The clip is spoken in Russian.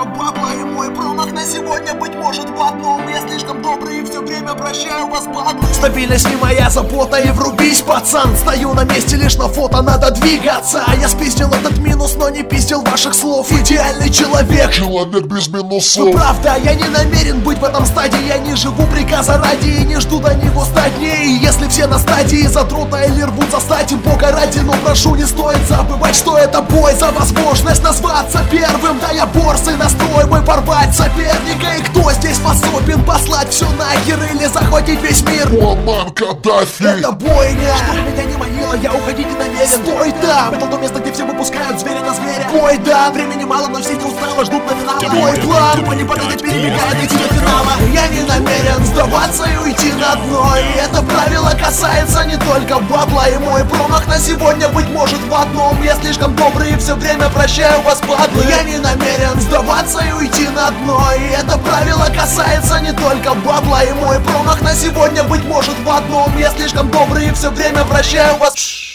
бабла, и мой промах на сегодня, быть может, в одном. Я слишком добрый и все время прощаю вас, падлы. Стабильность не моя забота, и врубись, пацан. Стою на месте лишь на фото, надо двигаться. Я спиздил этот минус, но не пиздил ваших слов. Идеальный человек, человек без минусов. Правда, я не намерен быть в этом стадии. Я не живу приказа ради и не жду до него 100 дней. Если все на стадии задрота или рвутся стать им бога ради, но прошу, не стоит забывать, что это бой за возможность назваться первым. Да я борзый настрой мой порвать соперника. И кто здесь способен послать все нахер или захватить весь мир? Муаммар Каддафи. Это бойня, что меня не манило, я уходить не намерен. Стой там, это то место, где все выпускают зверя на зверя. Бой, да, времени мало, но все не устало, ждут номинала. Мой план, тупо не подойдет, перебегает, идти до финала. Я не намерен сдаваться и уйти на дно. И это правило касается не только бабла. И мой промах на сегодня, быть может, в одном. Я слишком добрый и все время прощаю вас, падлы. Я не намерен сдаваться и уйти на дно. И это правило касается не только бабла. И мой промах на сегодня, быть может, в одном. Я слишком добрый и все время прощаю вас.